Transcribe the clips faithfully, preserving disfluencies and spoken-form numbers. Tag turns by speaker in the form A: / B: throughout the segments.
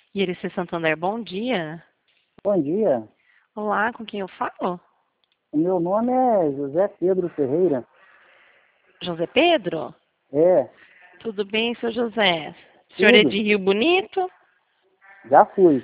A: E ele C. Santander, bom dia.
B: Bom dia.
A: Olá, com quem eu falo?
B: O meu nome é José Pedro Ferreira.
A: José Pedro?
B: É,
A: Tudo bem, seu José? O senhor é
B: tudo.
A: de Rio Bonito?
B: Já fui.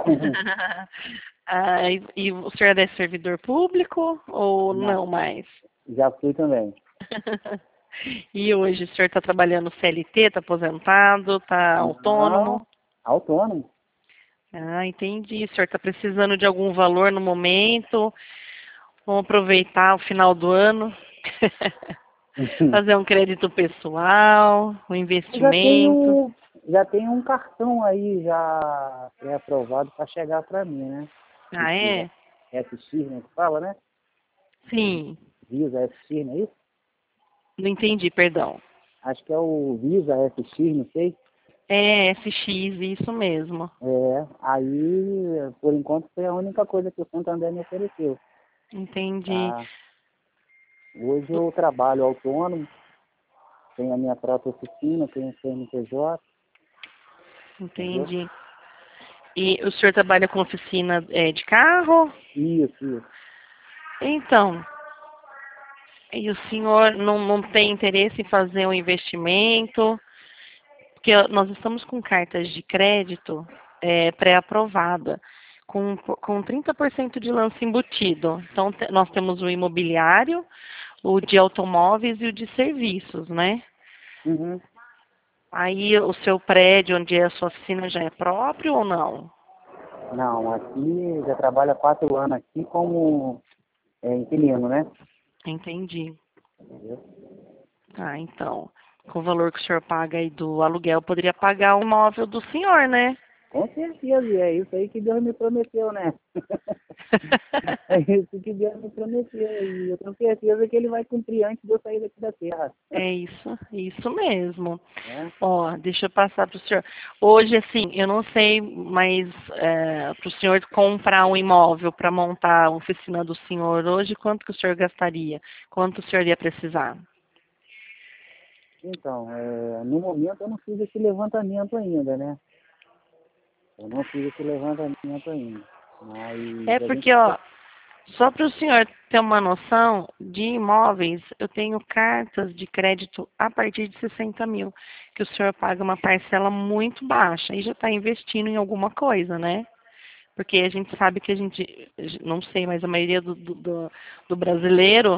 A: Ah, e, e o senhor é servidor público ou
B: Não,
A: não mais?
B: já fui também.
A: E hoje o senhor está trabalhando C L T, está aposentado, está
B: Não,
A: autônomo?
B: autônomo.
A: Ah, entendi. O senhor está precisando de algum valor no momento? Vamos aproveitar o final do ano, fazer um crédito pessoal, um
B: Eu já
A: investimento.
B: tenho, já tenho um cartão aí já pré-aprovado para chegar para mim, né?
A: Ah,
B: Esse
A: é?
B: F X, né, que fala, né?
A: Sim.
B: Visa F X, não é isso?
A: Não entendi, perdão.
B: Acho que é o Visa F X, não sei.
A: É, F X, isso mesmo.
B: É, aí, por enquanto, foi a única coisa que o Santander me ofereceu.
A: Entendi.
B: Tá? Hoje eu trabalho autônomo, tenho a minha própria oficina, tenho o C N P J, entendeu?
A: Entendi. E o senhor trabalha com oficina é, de carro?
B: Isso, isso.
A: Então, e o senhor não, não tem interesse em fazer um investimento? Porque nós estamos com cartas de crédito é, pré-aprovada, com, com trinta por cento de lance embutido. Então, te- nós temos o imobiliário, o de automóveis e o de serviços, né?
B: Uhum.
A: Aí o seu prédio, onde é a sua oficina, já é próprio ou não?
B: Não, aqui já trabalho há quatro anos aqui como é, inquilino, né?
A: Entendi.
B: Entendeu?
A: Ah, então, com o valor que o senhor paga aí do aluguel, poderia pagar o imóvel do senhor, né?
B: Com certeza, e é isso aí que Deus me prometeu, né? É isso que Deus me prometeu, e eu tenho certeza que Ele vai cumprir antes de eu sair daqui da terra,
A: É isso, isso mesmo.
B: né?
A: Ó, deixa eu passar para o senhor. Hoje, assim, eu não sei, mas é, para o senhor comprar um imóvel para montar a oficina do senhor hoje, quanto que o senhor gastaria? Quanto o senhor ia precisar?
B: Então, é, no momento eu não fiz esse levantamento ainda, né? Eu não fiz esse levantamento ainda,
A: É
B: mas a gente...
A: porque, ó, só para o senhor ter uma noção, de imóveis, eu tenho cartas de crédito a partir de sessenta mil, que o senhor paga uma parcela muito baixa e já está investindo em alguma coisa, né? Porque a gente sabe que a gente, não sei, mas a maioria do, do, do do brasileiro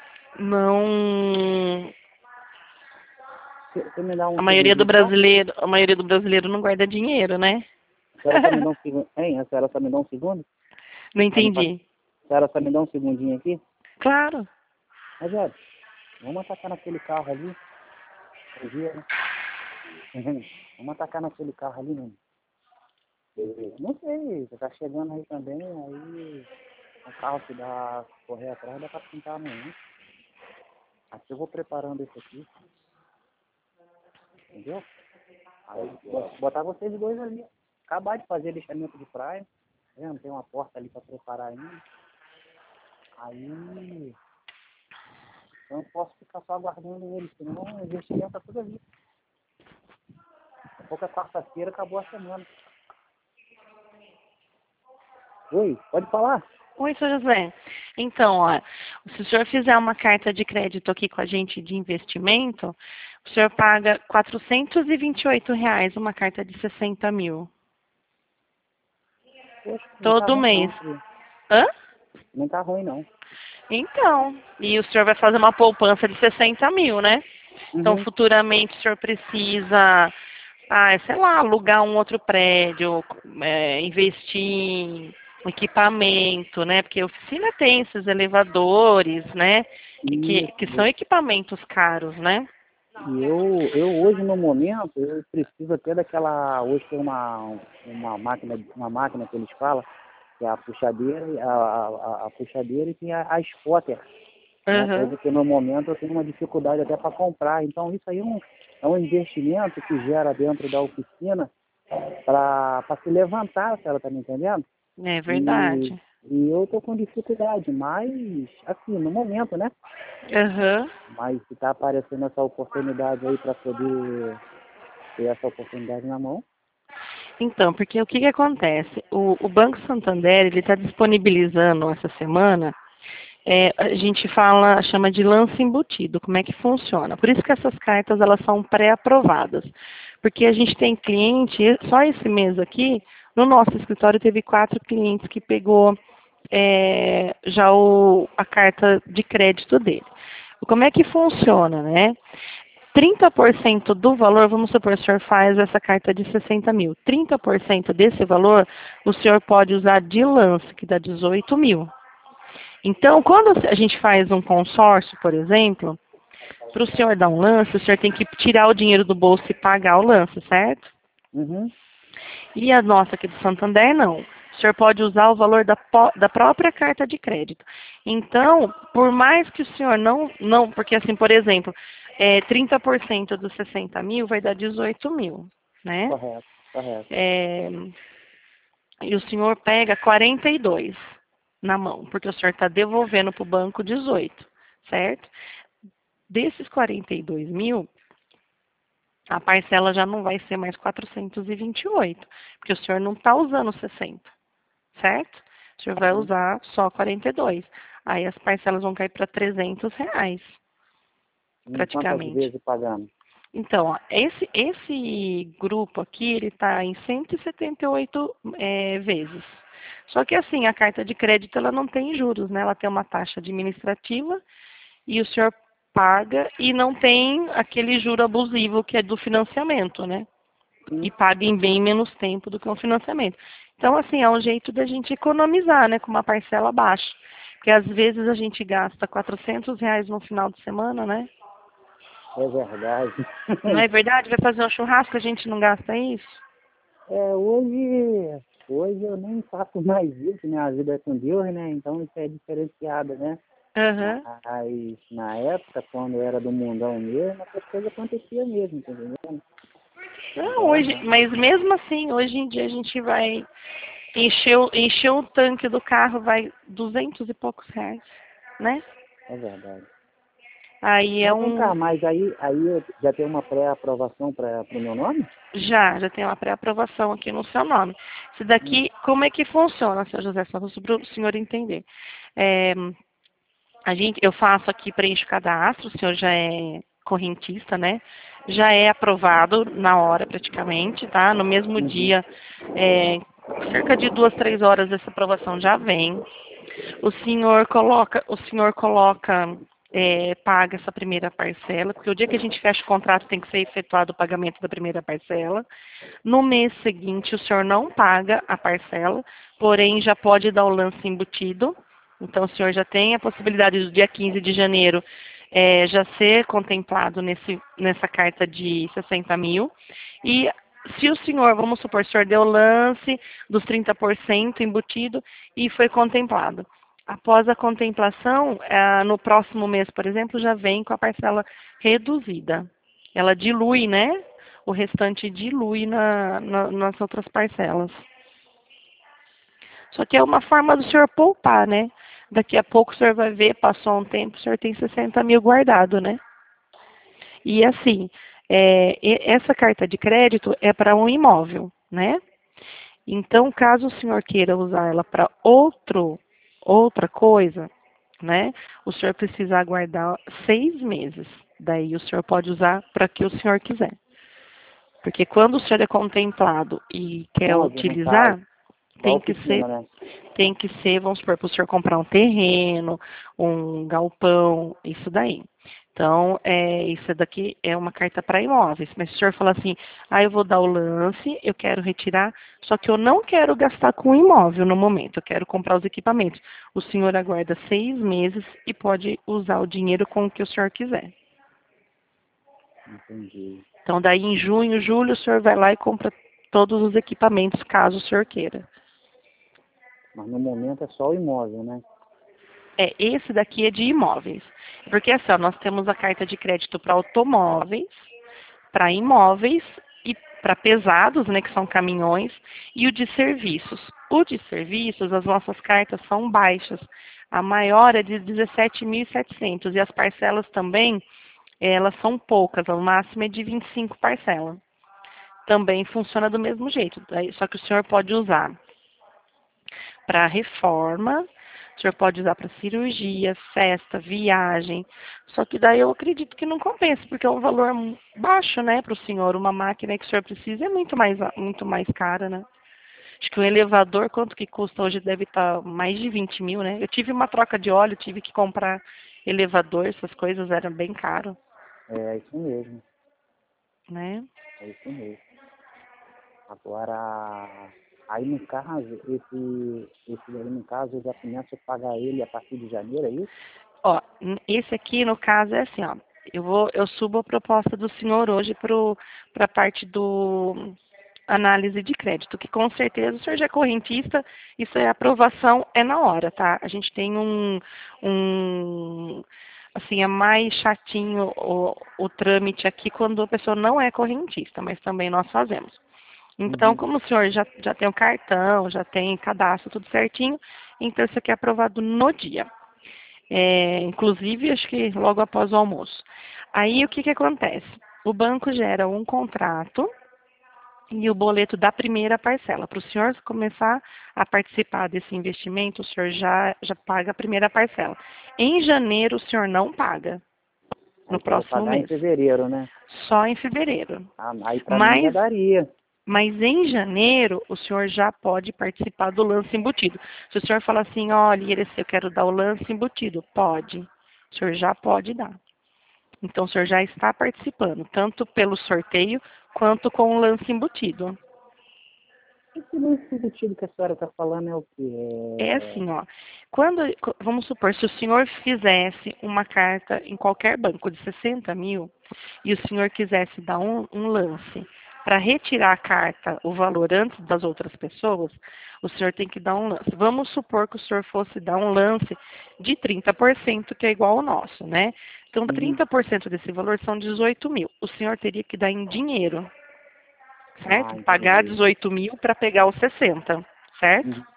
A: não,
B: Você você me dá um
A: a maioria do
B: segundinho só?
A: brasileiro, a maioria do brasileiro não guarda dinheiro, né?
B: A senhora só me dá um segundo. Hein? A senhora só me dá um segundo?
A: Não
B: Pra me pass-
A: entendi.
B: A senhora só me dá um segundinho aqui?
A: Claro.
B: Rogério, vamos atacar naquele carro ali. Eu vi, né? Vamos atacar naquele carro ali, mano. Não sei, você tá chegando aí também, aí o carro que dá correr atrás dá pra pintar amanhã. Aqui eu vou preparando esse aqui, entendeu? Aí vou botar vocês dois ali. Acabar de fazer lixamento de praia. Tá vendo? Tem uma porta ali pra preparar ainda. Aí eu não posso ficar só aguardando ele, senão o investimento tá tudo ali. Daqui a pouco é quarta-feira, acabou a semana. Oi, pode falar?
A: Oi, seu José. Então, ó, se o senhor fizer uma carta de crédito aqui com a gente de investimento, o senhor paga quatrocentos e vinte e oito reais uma carta de sessenta mil.
B: Poxa, não tá
A: Todo
B: ruim
A: mês.
B: não, filho.
A: Hã?
B: Não tá ruim não.
A: Então, e o senhor vai fazer uma poupança de sessenta mil, né? Então,
B: Uhum.
A: futuramente, o senhor precisa, ah, sei lá, alugar um outro prédio, é, investir em equipamento, né? Porque a oficina tem esses elevadores, né? E que,
B: Isso,
A: que são
B: isso.
A: equipamentos caros, né?
B: E eu, eu hoje no momento, eu preciso até daquela, hoje tem uma, uma máquina, uma máquina que eles falam, que é a puxadeira, a, a, a puxadeira e tem a, a spotter, né?
A: Uhum.
B: Coisa que no momento eu tenho uma dificuldade até para comprar. Então isso aí é um, é um investimento que gera dentro da oficina para se levantar, se ela tá me entendendo?
A: É
B: E,
A: verdade.
B: e eu tô com dificuldade, mas assim, no momento, né?
A: Uhum.
B: Mas se tá aparecendo essa oportunidade aí para poder ter essa oportunidade na mão.
A: Então, porque o que, que acontece? O, o Banco Santander, ele está disponibilizando essa semana, é, a gente fala, chama de lance embutido, como é que funciona. Por isso que essas cartas, elas são pré-aprovadas. Porque a gente tem cliente, só esse mês aqui, no nosso escritório teve quatro clientes que pegou é, já o, a carta de crédito dele. Como é que funciona, né? trinta por cento do valor, vamos supor, o senhor faz essa carta de sessenta mil. trinta por cento desse valor, o senhor pode usar de lance, que dá dezoito mil. Então, quando a gente faz um consórcio, por exemplo, para o senhor dar um lance, o senhor tem que tirar o dinheiro do bolso e pagar o lance, certo?
B: Uhum.
A: E a nossa aqui do Santander, não. O senhor pode usar o valor da, da própria carta de crédito. Então, por mais que o senhor não, não porque assim, por exemplo, é, trinta por cento dos sessenta mil vai dar dezoito mil, né?
B: Correto, correto.
A: É, e o senhor pega quarenta e dois na mão, porque o senhor está devolvendo para o banco dezoito, certo? Desses quarenta e dois mil, a parcela já não vai ser mais quatrocentos e vinte e oito, porque o senhor não está usando sessenta, certo? O senhor vai
B: Uhum.
A: usar só quarenta e dois. Aí as parcelas vão cair para trezentos reais,
B: Em quantas
A: praticamente.
B: vezes pagando?
A: Então, ó, esse, esse grupo aqui, ele está em cento e setenta e oito é, vezes. Só que assim, a carta de crédito, ela não tem juros, né? Ela tem uma taxa administrativa e o senhor paga e não tem aquele juro abusivo que é do financiamento, né?
B: Sim.
A: E paga em bem menos tempo do que um financiamento. Então, assim, é um jeito da gente economizar, né? Com uma parcela baixa. Porque às vezes a gente gasta quatrocentos reais no final de semana, né?
B: É verdade.
A: Não é verdade? Vai fazer um churrasco, a gente não gasta isso?
B: É, hoje, hoje eu nem faço mais isso, minha vida é com Deus, né? Então isso é diferenciado, né?
A: Aham.
B: Mas na época, quando era do mundão mesmo, essas coisas aconteciam mesmo, tá entendendo?
A: Não,
B: Agora
A: hoje,
B: não.
A: mas mesmo assim, hoje em dia a gente vai encher, o- encher o tanque do carro, vai duzentos e poucos reais, né?
B: É verdade.
A: Aí é
B: Mas vem cá,
A: um.
B: mas aí, aí eu já tem uma pré-aprovação para o meu nome?
A: Já, já tem uma pré-aprovação aqui no seu nome. Isso
B: Hum.
A: daqui, como é que funciona, seu José? Só para o senhor entender. É, a gente, eu faço aqui, preencho o cadastro, o senhor já é correntista, né? Já é aprovado na hora praticamente, tá? No mesmo
B: Uhum.
A: dia, é, cerca de duas, três horas essa aprovação já vem. O senhor coloca, o senhor coloca, é, paga essa primeira parcela, porque o dia que a gente fecha o contrato tem que ser efetuado o pagamento da primeira parcela. No mês seguinte, o senhor não paga a parcela, porém já pode dar o lance embutido. Então, o senhor já tem a possibilidade do dia quinze de janeiro é, já ser contemplado nesse, nessa carta de sessenta mil. E se o senhor, vamos supor, o senhor deu o lance dos trinta por cento embutido e foi contemplado. Após a contemplação, ah, no próximo mês, por exemplo, já vem com a parcela reduzida. Ela dilui, né? O restante dilui na, na, nas outras parcelas. Só que é uma forma do senhor poupar, né? Daqui a pouco o senhor vai ver, passou um tempo, o senhor tem sessenta mil guardado, né? E assim, é, essa carta de crédito é para um imóvel, né? Então, caso o senhor queira usar ela para outro, outra coisa, né? O senhor precisa aguardar seis meses. Daí o senhor pode usar para que o senhor quiser. Porque quando o senhor é contemplado e quer
B: Onde, no
A: utilizar,
B: caso? Para a
A: tem que ser,
B: oficina, né?
A: tem que ser, vamos supor, para o senhor comprar um terreno, um galpão, isso daí. Então, é, isso daqui é uma carta para imóveis. Mas se o senhor falar assim, ah, eu vou dar o lance, eu quero retirar, só que eu não quero gastar com imóvel no momento, eu quero comprar os equipamentos. O senhor aguarda seis meses e pode usar o dinheiro com o que o senhor quiser.
B: Entendi.
A: Então, daí em junho, julho, o senhor vai lá e compra todos os equipamentos, caso o senhor queira.
B: Mas no momento é só o imóvel, né?
A: É, esse daqui é de imóveis. Porque assim, ó, nós temos a carta de crédito para automóveis, para imóveis e para pesados, né, que são caminhões, e o de serviços. O de serviços, as nossas cartas são baixas. A maior é de dezessete mil e setecentos e as parcelas também, elas são poucas, o máximo é de vinte e cinco parcelas. também funciona do mesmo jeito. Daí, só que o senhor pode usar para reforma, o senhor pode usar para cirurgia, festa, viagem. Só que daí eu acredito que não compensa, porque é um valor baixo, né, para o senhor. Uma máquina que o senhor precisa é muito mais, muito mais cara, né? Acho que o elevador, quanto que custa hoje, deve estar mais de vinte mil, né? Eu tive uma troca de óleo, tive que comprar elevador, essas coisas eram bem caro,
B: É isso mesmo,
A: né?
B: é isso mesmo. Agora, aí no caso, esse, esse aí no caso, eu já começo a pagar ele a partir de janeiro, é isso?
A: Ó, esse aqui, no caso, é assim, ó. Eu vou, eu subo a proposta do senhor hoje para a parte do análise de crédito, que com certeza o senhor já é correntista, isso é aprovação, é na hora, tá? A gente tem um, um assim, é mais chatinho o, o trâmite aqui quando a pessoa não é correntista, mas também nós fazemos. Então,
B: Uhum.
A: como o senhor já, já tem o cartão, já tem cadastro, tudo certinho, então isso aqui é aprovado no dia. É, inclusive, acho que logo após o almoço. Aí, o que, que acontece? O banco gera um contrato e o boleto da primeira parcela. Para o senhor começar a participar desse investimento, o senhor já, já paga a primeira parcela. Em janeiro, o senhor não paga,
B: Aí
A: no
B: só vou
A: próximo
B: pagar em
A: mês.
B: fevereiro, né?
A: Só em fevereiro.
B: Ah, aí pra mim já
A: Mas,
B: daria.
A: mas em janeiro, o senhor já pode participar do lance embutido. Se o senhor falar assim, olha, Irecê, eu quero dar o lance embutido, pode. O senhor já pode dar. Então, o senhor já está participando, tanto pelo sorteio, quanto com o lance embutido.
B: Esse lance embutido que a senhora está falando é o quê?
A: É
B: É...
A: assim, ó. Quando, vamos supor, se o senhor fizesse uma carta em qualquer banco de sessenta mil e o senhor quisesse dar um, um lance para retirar a carta, o valor antes das outras pessoas, o senhor tem que dar um lance. Vamos supor que o senhor fosse dar um lance de trinta por cento, que é igual ao nosso, né? Então,
B: Uhum.
A: trinta por cento desse valor são dezoito mil. O senhor teria que dar em dinheiro,
B: Ah,
A: certo? Pagar
B: entendi.
A: dezoito mil para pegar os sessenta, certo?
B: Uhum.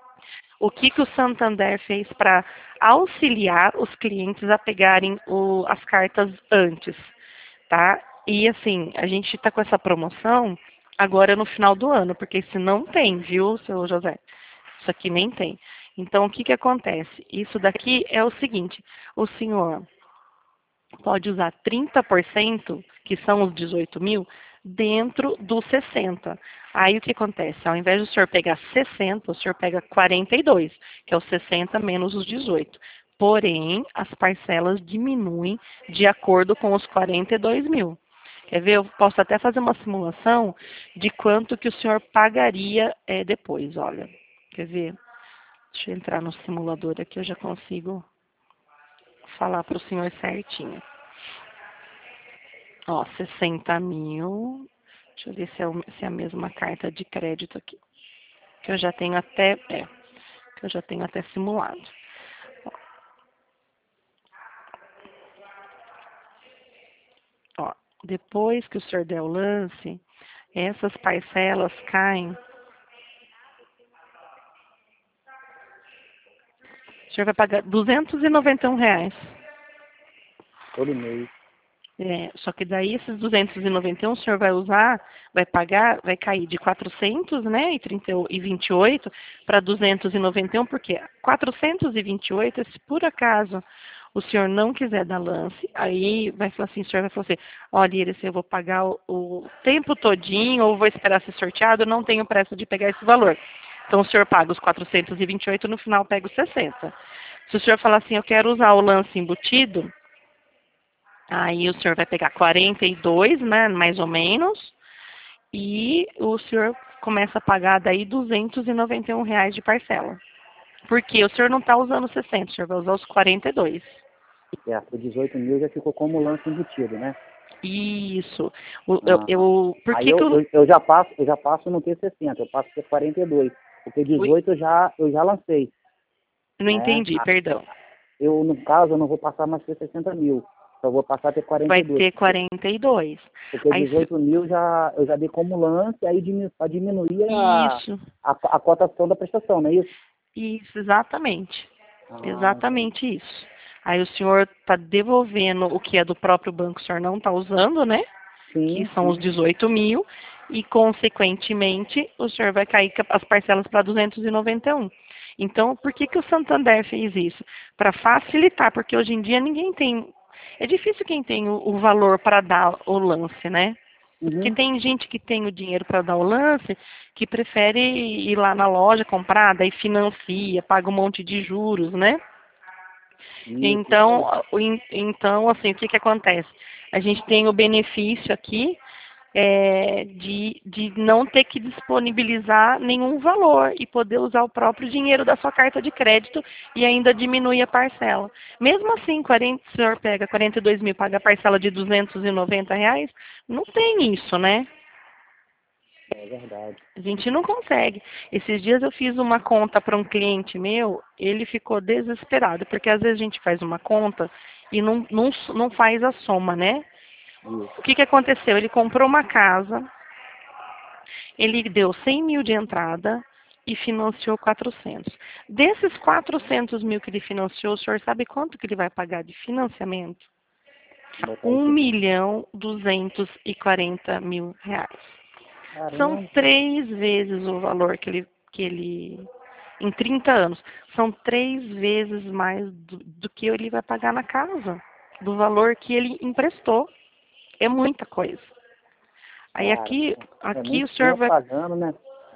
A: O que, que o Santander fez para auxiliar os clientes a pegarem o, as cartas antes, tá? E assim, a gente está com essa promoção agora no final do ano, porque se não tem, viu, seu José? Isso aqui nem tem. Então, o que, que acontece? Isso daqui é o seguinte, o senhor pode usar trinta por cento, que são os dezoito mil, dentro dos sessenta. Aí o que acontece? Ao invés do senhor pegar sessenta, o senhor pega quarenta e dois, que é os sessenta menos os dezoito. Porém, as parcelas diminuem de acordo com os quarenta e dois mil. Quer ver? Eu posso até fazer uma simulação de quanto que o senhor pagaria é, depois, olha. Quer ver? Deixa eu entrar no simulador aqui, eu já consigo falar para o senhor certinho. Ó, sessenta mil. Deixa eu ver se é, o- se é a mesma carta de crédito aqui. Que eu já tenho até. É, que eu já tenho até simulado. Ó, depois que o senhor der o lance, essas parcelas caem. O senhor vai pagar duzentos e noventa e um reais.
B: Todo mês.
A: É, só que daí esses duzentos e noventa e um o senhor vai usar, vai pagar, vai cair de quatrocentos, né, e trinta e vinte e oito para duzentos e noventa e um, porque quatrocentos e vinte e oito, se por acaso o senhor não quiser dar lance, aí vai falar assim, o senhor vai falar assim, olha, Iris, eu vou pagar o, o tempo todinho ou vou esperar ser sorteado, eu não tenho pressa de pegar esse valor. Então o senhor paga os quatrocentos e vinte e oito, no final pega os sessenta. Se o senhor falar assim, eu quero usar o lance embutido, aí o senhor vai pegar quarenta e dois, né, mais ou menos, e o senhor começa a pagar daí duzentos e noventa e um reais de parcela. Porque o senhor não está usando sessenta, o senhor vai usar os quarenta e dois.
B: Certo, o dezoito mil já ficou como lance embutido, né?
A: Isso. O- Eu,
B: Ah,
A: eu, por
B: aí
A: que que
B: eu,
A: eu
B: eu, eu já passo, eu já passo não ter sessenta, eu passo a ter quarenta e dois. Porque
A: ui,
B: dezoito eu já, eu já lancei,
A: não
B: né?
A: entendi,
B: Ah,
A: perdão.
B: eu, no caso, eu não vou passar mais ter sessenta mil. Só vou passar a ter quarenta
A: Vai
B: e dois.
A: ter quarenta e dois.
B: Porque
A: Aí, se-
B: dezoito mil já, eu já dei como lance, aí para diminuir a,
A: isso,
B: a, a cotação da prestação, não é isso?
A: isso, exatamente.
B: Ah, entendi.
A: Exatamente isso. Aí o senhor está devolvendo o que é do próprio banco, o senhor não está usando, né? Que
B: Sim,
A: são os
B: sim.
A: dezoito mil, e, consequentemente, o senhor vai cair as parcelas para duzentos e noventa e um. Então, por que, que o Santander fez isso? Para facilitar, porque hoje em dia ninguém tem... É difícil quem tem o, o valor para dar o lance, né? Porque
B: Uhum.
A: tem gente que tem o dinheiro para dar o lance, que prefere ir lá na loja comprar, daí financia, paga um monte de juros, né?
B: Isso, isso
A: Então,
B: aí.
A: o- en- então assim, o que, que acontece? A gente tem o benefício aqui é, de, de não ter que disponibilizar nenhum valor e poder usar o próprio dinheiro da sua carta de crédito e ainda diminuir a parcela. Mesmo assim, quarenta, o senhor pega quarenta e dois mil, paga a parcela de duzentos e noventa reais, não tem isso, né?
B: É verdade.
A: A gente não consegue. Esses dias eu fiz uma conta para um cliente meu, ele ficou desesperado, porque às vezes a gente faz uma conta e não, não, não faz a soma, né?
B: Isso.
A: O que, que aconteceu? Ele comprou uma casa, ele deu cem mil de entrada e financiou quatrocentos. Desses quatrocentos mil que ele financiou, o senhor sabe quanto que ele vai pagar de financiamento?
B: Botar
A: Um
B: isso.
A: milhão duzentos e quarenta mil reais. São
B: Caramba.
A: três vezes o valor que ele, que ele em trinta anos, são três vezes mais do, do que ele vai pagar na casa, do valor que ele emprestou. É muita coisa. Aí
B: Cara,
A: aqui,
B: é
A: aqui o
B: muito
A: senhor
B: tempo
A: vai,
B: pagando, né?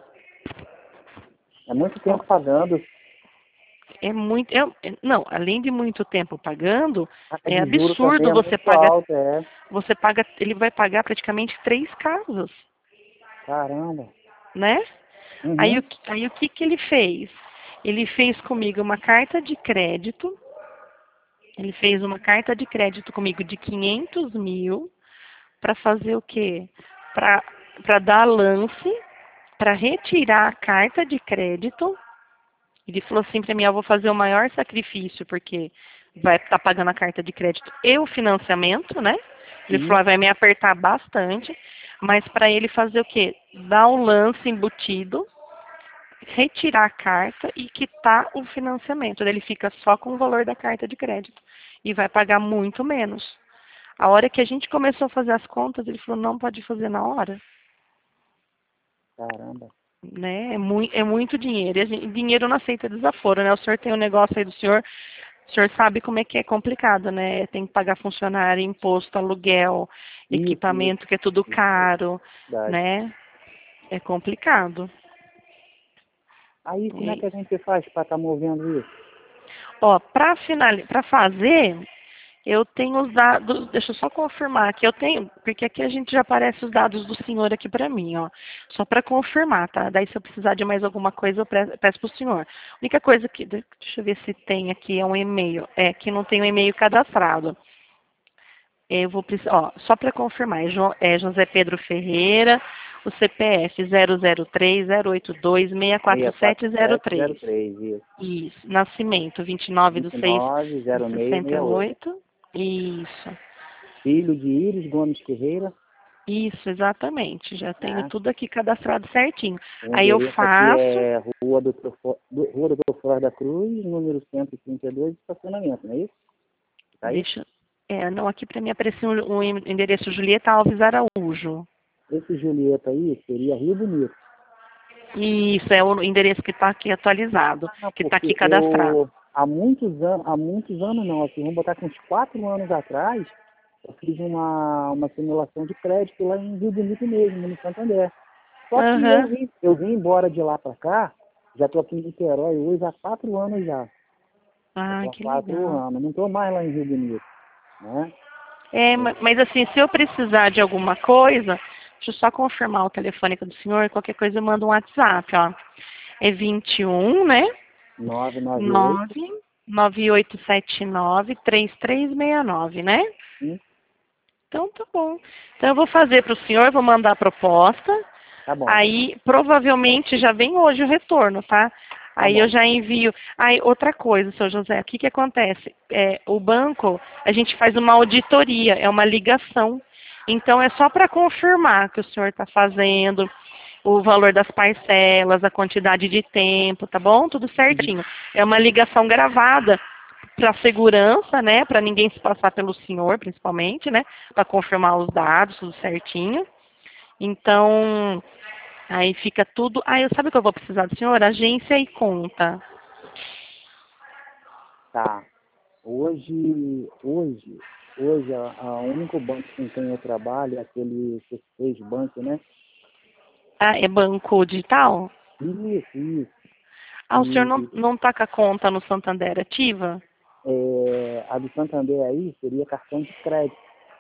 B: É muito
A: ó,
B: tempo pagando.
A: é muito, é- é- não, além de muito tempo pagando,
B: Taxa
A: é
B: de juros também
A: absurdo
B: é
A: você
B: muito
A: pagar,
B: alta, é.
A: você paga, ele vai pagar praticamente três casas,
B: Caramba.
A: né? Aí, o
B: Uhum.
A: que- aí o que que ele fez? Ele fez comigo uma carta de crédito. Ele fez uma carta de crédito comigo de quinhentos mil para fazer o quê? Para dar lance, para retirar a carta de crédito. Ele falou assim para mim, eu vou fazer o maior sacrifício, porque vai estar tá pagando a carta de crédito e o financiamento, né? Ele
B: Sim.
A: falou, vai me apertar bastante, mas para ele fazer o quê? Dar um lance embutido, retirar a carta e quitar o financiamento. Daí ele fica só com o valor da carta de crédito e vai pagar muito menos. A hora que a gente começou a fazer as contas, ele falou, não pode fazer na hora.
B: Caramba.
A: Né? É, mui, é muito dinheiro. E a gente, dinheiro não aceita desaforo, né? O senhor tem um negócio aí do senhor, o senhor sabe como é que é complicado, né? Tem que pagar funcionário, imposto, aluguel,
B: Isso, isso.
A: equipamento que é tudo
B: Isso é
A: caro,
B: verdade.
A: né? É complicado.
B: Aí, como é
A: E,
B: que a gente faz para estar movendo isso?
A: ó, para finalizar, para fazer, eu tenho os dados, deixa eu só confirmar aqui, eu tenho, porque aqui a gente já aparece os dados do senhor aqui para mim, ó. Só para confirmar, tá? Daí se eu precisar de mais alguma coisa, eu pre- peço para o senhor. A única coisa que, deixa eu ver se tem aqui, é um e-mail. É, que não tem um e-mail cadastrado. Eu vou precisar, ó, só para confirmar, é, Jo- é José Pedro Ferreira, o C P F zero zero três zero oito dois seis quatro sete zero três.
B: seis quatro sete zero três, isso.
A: Isso. Nascimento, vinte e nove de seis de
B: vinte e nove zero seis
A: sessenta e
B: sessenta e oito.
A: oito. Isso.
B: Filho de Íris Gomes Ferreira,
A: Isso, exatamente. Já tenho
B: né?
A: tudo aqui cadastrado certinho.
B: O
A: Aí eu
B: endereço aqui
A: faço,
B: é Rua Doutor, Fo- do- Rua Doutor Flor da Cruz, número cento e trinta e dois, estacionamento, não é isso? Tá aí?
A: deixa, é, não, aqui para mim apareceu um, um endereço Julieta Alves Araújo.
B: Esse Julieta aí seria Rio Bonito.
A: Isso, é o endereço que está aqui atualizado,
B: Ah,
A: que está aqui
B: porque
A: cadastrado.
B: eu, há muitos anos, há muitos anos não, assim, vamos botar com uns quatro anos atrás, eu fiz uma, uma simulação de crédito lá em Rio Bonito mesmo, no Santander. Só que eu
A: Aham.
B: vim, eu vim embora de lá para cá, já estou aqui em Niterói hoje há quatro anos já. Já
A: Ah,
B: tô há
A: que
B: quatro
A: legal.
B: anos, não estou mais lá em Rio Bonito, né?
A: É, ma- mas assim, se eu precisar de alguma coisa, deixa eu só confirmar o telefone do senhor, qualquer coisa eu mando um WhatsApp, ó. É vinte e um, né?
B: nove nove oito,
A: nove nove oito sete nove três três seis nove, né?
B: sim,
A: Então tá bom. Então eu vou fazer para o senhor, vou mandar a proposta.
B: tá bom,
A: Aí provavelmente já vem hoje o retorno, tá?
B: tá
A: Aí eu
B: bom.
A: já envio. Aí outra coisa, seu José, o que que acontece? É, o banco, a gente faz uma auditoria, é uma ligação. Então é só para confirmar que o senhor está fazendo, o valor das parcelas, a quantidade de tempo, tá bom? Tudo
B: Uhum.
A: certinho. É uma ligação gravada para segurança, né? Para ninguém se passar pelo senhor, principalmente, né? Para confirmar os dados, tudo certinho. Então, aí fica tudo... Ah, eu sabe o que eu vou precisar do senhor? Agência e conta.
B: Tá. Hoje, hoje, hoje, a, a único banco com quem eu trabalho é aquele C seis Banco, né?
A: Ah, é banco digital?
B: Isso, isso.
A: Ah, o senhor não,
B: E
A: não tá com a conta no Santander ativa?
B: é, a do Santander aí seria cartão de crédito,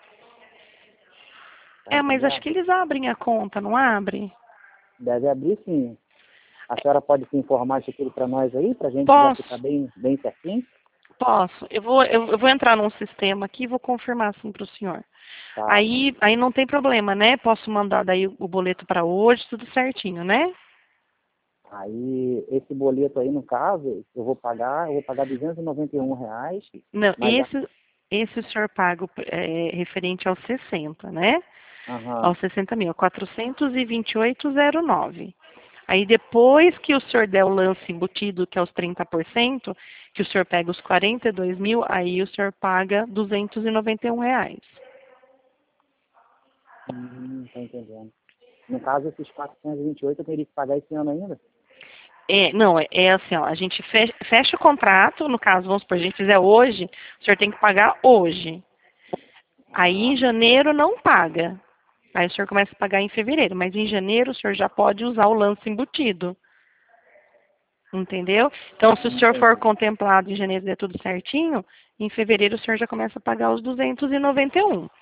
B: tá
A: É, mas acho
B: entendendo?
A: que eles abrem a conta, não abre?
B: Deve abrir sim. A senhora pode se informar de tudo para nós aí, para a gente já ficar
A: Posso,
B: bem, bem certinho?
A: posso. Eu vou, eu, eu vou entrar num sistema aqui e vou confirmar assim para o senhor.
B: Tá.
A: Aí, aí não tem problema, né? Posso mandar daí o boleto para hoje, tudo certinho, né?
B: Aí, esse boleto aí, no caso, eu vou pagar, eu vou pagar duzentos e noventa e um reais,
A: Não,
B: mas a...
A: esse, esse o senhor paga é, referente aos sessenta, né?
B: Aham.
A: Aos sessenta mil, quatrocentos e vinte e oito vírgula zero nove. Aí depois que o senhor der o lance embutido, que é os trinta por cento, que o senhor pega os quarenta e dois mil, aí o senhor paga duzentos e noventa e um reais.
B: Hum, tá entendendo. No caso, esses quatrocentos e vinte e oito eu teria que pagar esse ano ainda?
A: É, não, é, é assim, ó, a gente fecha, fecha o contrato, no caso, vamos supor, a gente fizer hoje, o senhor tem que pagar hoje. Aí
B: Ah,
A: em janeiro não paga. Aí o senhor começa a pagar em fevereiro, mas em janeiro o senhor já pode usar o lance embutido. Entendeu? Então, se o senhor for
B: entendi.
A: contemplado em janeiro e der tudo certinho, em fevereiro o senhor já começa a pagar os duzentos e noventa e um.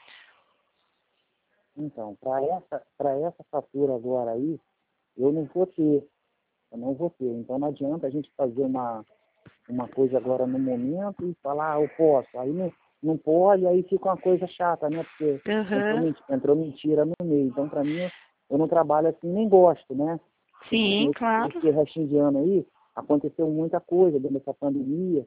B: Então, para essa, para essa fatura agora aí, eu não vou ter. Eu não vou ter. Então, não adianta a gente fazer uma, uma coisa agora no momento e falar, ah, eu posso. Aí não, não pode, aí fica uma coisa chata, né? Porque entrou,
A: Uhum.
B: men- entrou mentira no meio. Então, para mim, eu, eu não trabalho assim, nem gosto, né? Porque assim,
A: Sim,
B: esse,
A: claro.
B: esse restinho de ano aí, aconteceu muita coisa dentro dessa pandemia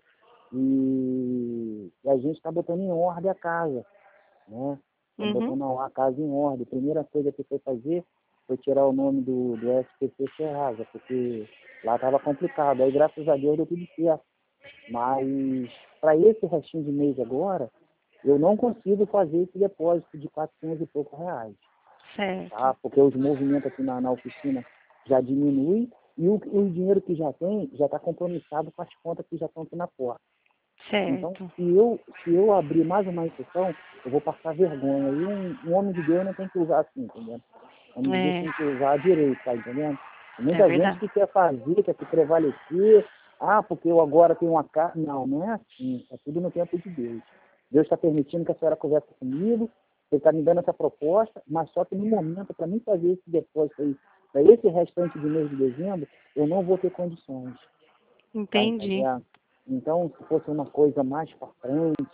B: e, e a gente está botando em ordem a casa, né? Está
A: Uhum.
B: botando a casa em ordem. A primeira coisa que foi fazer foi tirar o nome do, do S P C Serrasa, porque lá estava complicado. Aí, graças a Deus, deu tudo certo. Mas para esse restinho de mês agora, eu não consigo fazer esse depósito de quatrocentos e poucos reais,
A: Certo.
B: tá? Porque os movimentos aqui na, na oficina já diminuem e o, o dinheiro que já tem já está compromissado com as contas que já estão aqui na porta. Então,
A: Certo.
B: se eu, se eu abrir mais uma exceção, eu vou passar vergonha. E um, um homem de Deus não tem que usar assim, entendeu? Um homem de Deus
A: É,
B: tem que usar direito, tá entendendo? Tem
A: é
B: muita gente
A: verdade.
B: que quer fazer, quer se prevalecer. Ah, porque eu agora tenho uma casa. Não, não é assim. É tudo no tempo de Deus. Deus está permitindo que a senhora converse comigo. Ele está me dando essa proposta, mas só que no momento, para mim fazer esse depósito aí, para esse restante de mês de dezembro, eu não vou ter condições. Tá
A: Entendi.
B: entendendo? Então, se fosse uma coisa mais para frente,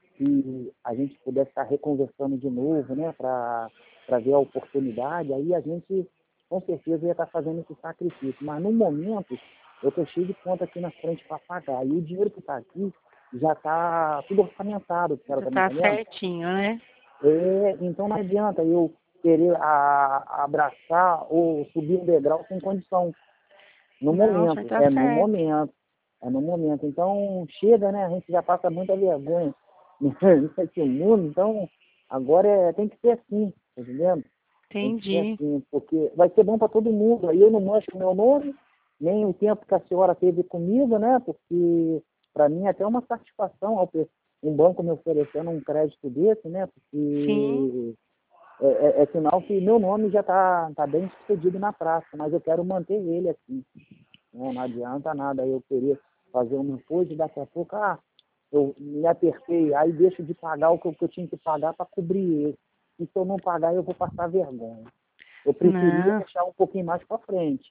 B: se a gente pudesse estar reconversando de novo, né, para ver a oportunidade, aí a gente com certeza ia estar fazendo esse sacrifício. Mas no momento, eu estou cheio de conta aqui na frente para pagar. E o dinheiro que está aqui já está tudo orçamentado, cara,
A: Já
B: tá me
A: tá
B: entendendo?
A: certinho, né?
B: É, então não adianta eu querer a, abraçar ou subir um degrau sem condição. No
A: Não, o senhor
B: momento,
A: tá
B: é no
A: certo.
B: momento. É no momento. Então, chega, né? A gente já passa muita vergonha nesse mundo. Então, agora é, tem que ser assim, tá entendendo? Tem que ser
A: Entendi.
B: assim, porque vai ser bom para todo mundo. Aí eu não mostro o meu nome, nem o tempo que a senhora teve comigo, né? Porque, para mim, é até uma satisfação ao pe- um banco me oferecendo um crédito desse, né?
A: Sim.
B: Porque é, é, é sinal que meu nome já está tá bem sucedido na praça, mas eu quero manter ele assim. Não, não adianta nada eu querer fazer uma coisa e daqui a pouco, ah, eu me apertei, aí deixo de pagar o que eu, que eu tinha que pagar para cobrir ele. E se eu não pagar, eu vou passar vergonha. Eu preferia
A: Não.
B: deixar um pouquinho mais para frente,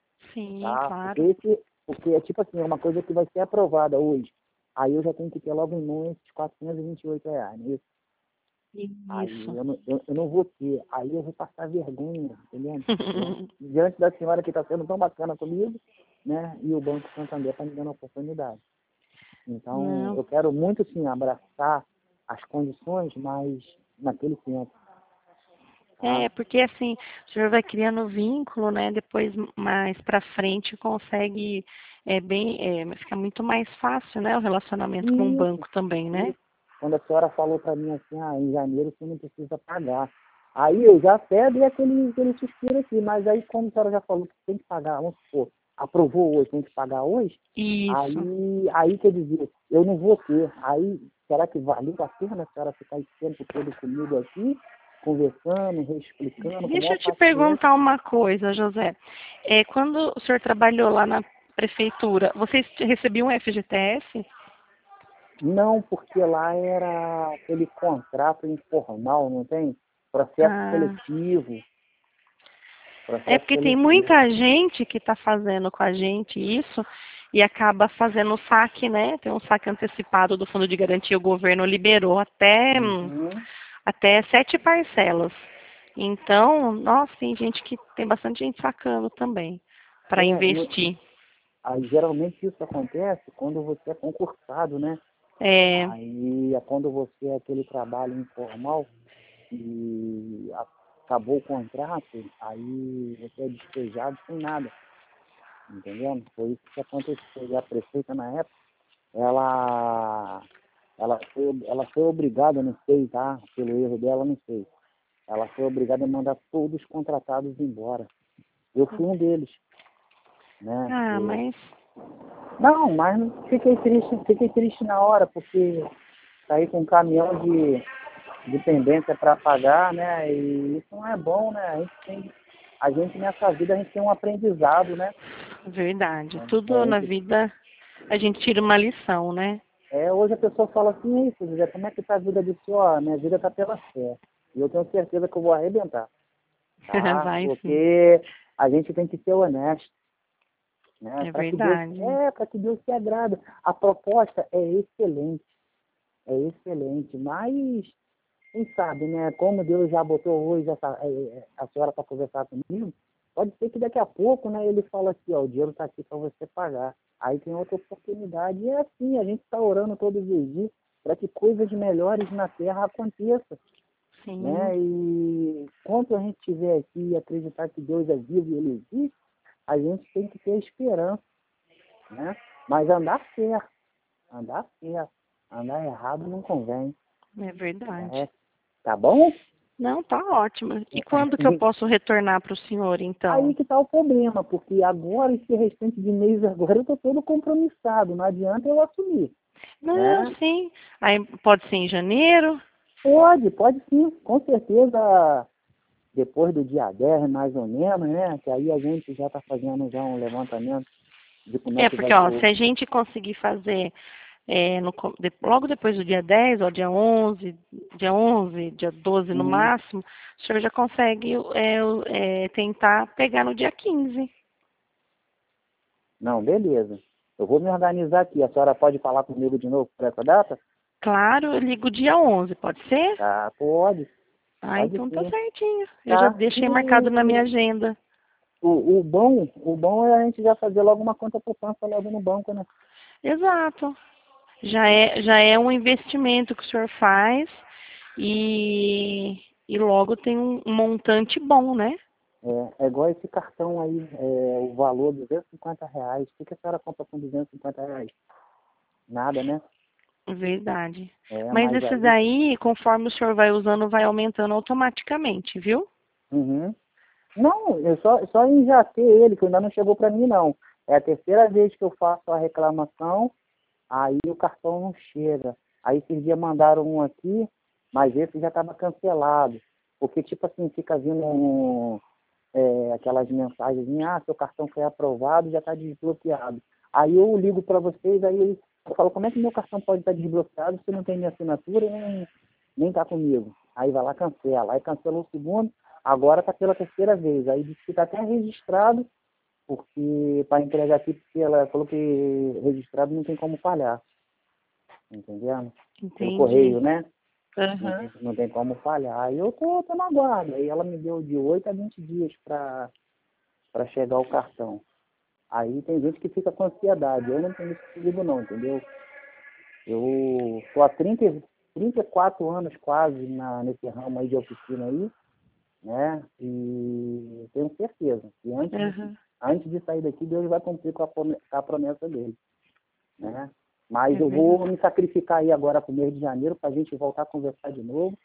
A: Sim,
B: tá? Porque
A: claro.
B: esse, porque é tipo assim, é uma coisa que vai ser aprovada hoje. Aí eu já tenho que ter logo em mão esses quatrocentos e vinte e oito reais, né? Aí
A: Isso.
B: eu não, eu, eu não vou ter, aí eu vou passar vergonha, entendeu? Diante, diante da senhora que está sendo tão bacana comigo, né? E o Banco Santander está me dando a oportunidade. Então,
A: Não.
B: eu quero muito, sim, abraçar as condições, mas naquele tempo, tá?
A: É, porque assim, o senhor vai criando vínculo, né? Depois, mais pra frente, consegue, é bem, é, fica muito mais fácil, né? O relacionamento com o
B: Isso,
A: banco também, né?
B: isso. Quando a senhora falou para mim assim, ah, em janeiro você não precisa pagar. Aí eu já até dei aquele, aquele suspiro aqui, mas aí como a senhora já falou que tem que pagar, vamos supor, aprovou hoje, tem que pagar hoje,
A: Isso.
B: aí, aí quer dizer, eu não vou ter. Aí, será que valeu a pena a senhora ficar esse tempo todo comigo aqui, conversando, reexplicando, com
A: Deixa
B: maior
A: eu te
B: paciência?
A: perguntar uma coisa, José. É, quando o senhor trabalhou lá na prefeitura, vocês recebiam F G T S?
B: Não, porque lá era aquele contrato informal, não tem? Processo
A: Ah,
B: seletivo.
A: é
B: Processo
A: porque tem
B: seletivo.
A: muita gente que está fazendo com a gente isso e acaba fazendo o saque, né? Tem um saque antecipado do Fundo de Garantia, o governo liberou até, hum,
B: Uhum.
A: até sete parcelas. Então, nossa, tem gente que tem bastante gente sacando também para
B: É, no-
A: investir.
B: aí, geralmente isso acontece quando você é concursado, né?
A: É,
B: Aí é quando você é aquele trabalho informal e a- acabou o contrato, aí você é despejado sem nada, entendendo? Foi isso que aconteceu. E a prefeita, na época, ela, ela, foi, ela foi obrigada, não sei, tá? Pelo erro dela, não sei. Ela foi obrigada a mandar todos os contratados embora. Eu fui um deles, né?
A: ah,
B: Eu,
A: mas
B: não, mas fiquei triste, fiquei triste na hora, porque saí com um caminhão de dependência para pagar, né? E isso não é bom, né? A gente tem, a gente nessa vida a gente tem um aprendizado, né?
A: verdade.
B: É,
A: Tudo
B: a
A: na
B: gente,
A: vida a gente tira uma lição, né?
B: é, hoje a pessoa fala assim, isso, José, como é que tá a vida do senhor? Ah, minha vida tá pela fé. E eu tenho certeza que eu vou arrebentar, tá?
A: Vai sim,
B: Porque a gente tem que ser honesto, né?
A: é
B: Para que Deus,
A: verdade.
B: é, para que Deus se agrada. A proposta é excelente, é excelente, mas quem sabe, né? Como Deus já botou hoje essa, é, a senhora para conversar comigo, pode ser que daqui a pouco, né, ele fala assim, ó, o dinheiro está aqui para você pagar. Aí tem outra oportunidade. E é assim, a gente está orando todos os dias para que coisas melhores na terra aconteçam,
A: Sim,
B: né? E quanto a gente estiver aqui e acreditar que Deus é vivo e ele existe, a gente tem que ter esperança, né? Mas andar certo, andar certo, andar errado não convém,
A: é verdade.
B: né? Tá bom?
A: Não, tá ótimo. E quando que eu posso retornar para o senhor,
B: Aí
A: então?
B: que está o problema, porque agora, esse restante de mês agora, eu estou todo compromissado, não adianta eu assumir,
A: Não,
B: né?
A: sim. Aí pode ser em janeiro?
B: Pode, pode sim, com certeza, depois do dia dez, mais ou menos, né? Que aí a gente já está fazendo já um levantamento de como é
A: É,
B: que vai
A: porque, ó,
B: ser.
A: se a gente conseguir fazer é, no co- de- logo depois do dia dez, ó, dia onze, dia onze, dia doze no
B: Uhum.
A: máximo, o senhor já consegue é, o- é, tentar pegar no dia quinze.
B: Não, beleza. Eu vou me organizar aqui. A senhora pode falar comigo de novo por essa data?
A: Claro, eu ligo dia onze, pode ser?
B: Tá, pode,
A: Ah,
B: pode
A: então tá
B: sim.
A: certinho. Eu já
B: Tá.
A: deixei marcado na minha
B: E
A: agenda.
B: o, o bom, o bom é a gente já fazer logo uma conta poupança logo no banco, né?
A: Exato. Já é, já é um investimento que o senhor faz e, e logo tem um um montante bom, né?
B: É, é igual esse cartão aí, é, o valor duzentos e cinquenta reais. O que, que a senhora compra com duzentos e cinquenta reais? Nada, né?
A: Verdade.
B: É,
A: Mas
B: mas
A: esse
B: aí.
A: daí, conforme o senhor vai usando, vai aumentando automaticamente, viu?
B: Uhum. Não, eu só, só em já ter ele, que ainda não chegou para mim, não. É a terceira vez que eu faço a reclamação, aí o cartão não chega. Aí esses dias mandaram um aqui, mas esse já estava cancelado. Porque, tipo assim, fica vindo um, é, aquelas mensagens, ah, seu cartão foi aprovado, já está desbloqueado. Aí eu ligo para vocês, aí eles falam, como é que meu cartão pode estar desbloqueado se não tem minha assinatura e nem, nem está comigo? Aí vai lá, cancela. Aí cancelou o segundo, agora está pela terceira vez. Aí disse que está até registrado, porque para entregar aqui, porque ela falou que registrado não tem como falhar, entendeu? Pelo
A: Entendi.
B: correio, né? Não
A: Aham.
B: tem, não tem como falhar. Aí eu tô, tô na guarda. Aí ela me deu de oito a vinte dias para para chegar o cartão. Aí tem gente que fica com ansiedade. Eu não tenho isso comigo não, entendeu? Eu estou há trinta, trinta e quatro anos quase na, nesse ramo aí de oficina aí, né? E tenho certeza que antes de,
A: Aham.
B: antes de sair daqui, Deus vai cumprir com a, prome- com a promessa dele, né? Mas
A: É
B: eu vou
A: verdade.
B: me sacrificar aí agora para o mês de janeiro para a gente voltar a conversar de novo,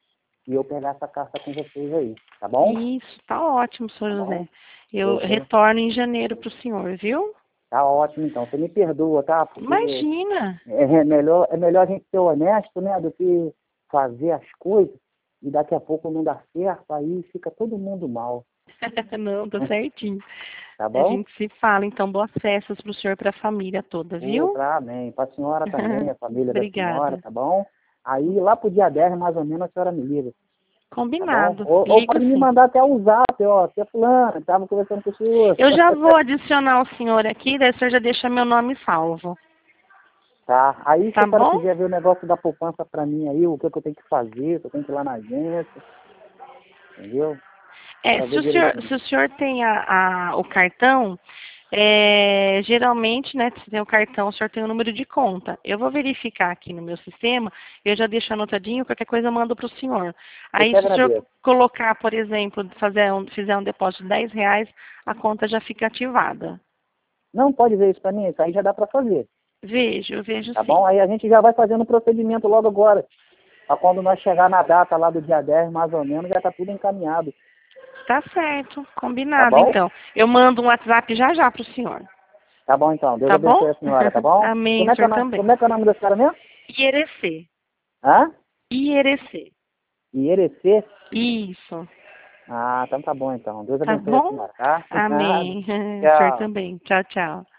B: e eu pegar essa carta com vocês aí, tá bom?
A: Isso, tá ótimo, senhor
B: Tá bom?
A: José. Eu
B: Eu- eu-
A: retorno em janeiro para o senhor, viu?
B: Tá ótimo, então. Você me perdoa, tá? Porque
A: Imagina!
B: é melhor, é melhor a gente ser honesto, né? Do que fazer as coisas e daqui a pouco não dá certo, aí fica todo mundo mal.
A: Não, tá certinho.
B: Tá
A: A
B: bom?
A: gente se fala, então, boas festas para o senhor e para a família toda, viu?
B: Outra, amém. Para a senhora também, a família da senhora,
A: Obrigada.
B: tá bom? Aí lá pro dia dez, mais ou menos, a senhora me liga, tá bom?
A: Combinado.
B: Ou, ou
A: Ligo
B: pode me
A: sim.
B: mandar até o zap, ó, até fulano, tava conversando com o senhor.
A: Eu já vou adicionar o senhor aqui, daí o senhor já deixa meu nome salvo.
B: Tá, aí se
A: Tá
B: a senhora
A: bom?
B: quiser ver o negócio da poupança pra mim aí, o que, que eu tenho que fazer, se eu tenho que ir lá na agência, entendeu?
A: É,
B: Pra
A: se
B: ver
A: o senhor,
B: direitinho.
A: se o senhor tem a, a- o cartão, é, geralmente, né, se tem o cartão, o senhor tem o número de conta. Eu vou verificar aqui no meu sistema, eu já deixo anotadinho, qualquer coisa eu mando para o senhor.
B: Eu
A: Aí,
B: te
A: se o senhor
B: agradeço.
A: colocar, por exemplo, fazer um, fizer um depósito de dez reais, a conta já fica ativada.
B: Não pode ver isso pra mim, isso aí já dá pra fazer,
A: Vejo, eu vejo
B: tá
A: sim.
B: bom? Aí a gente já vai fazendo o procedimento logo agora. Pra quando nós chegar na data lá do dia dez, mais ou menos, já tá tudo encaminhado,
A: Tá certo,
B: tá
A: combinado
B: bom?
A: então. Eu mando um WhatsApp já já para o senhor.
B: Tá bom então, Deus
A: Tá bom?
B: abençoe a senhora, tá bom?
A: Amém,
B: Como
A: o
B: é que é, o
A: senhor
B: no-
A: também.
B: como é, que é o nome da senhora mesmo?
A: Ierecê.
B: Hã?
A: Ierecê.
B: Ierecê?
A: Isso.
B: Ah, então tá bom então. Deus
A: Tá
B: abençoe a
A: bom?
B: senhora, tá? De nada.
A: Amém. O senhor
B: Tchau.
A: também. Tchau, tchau.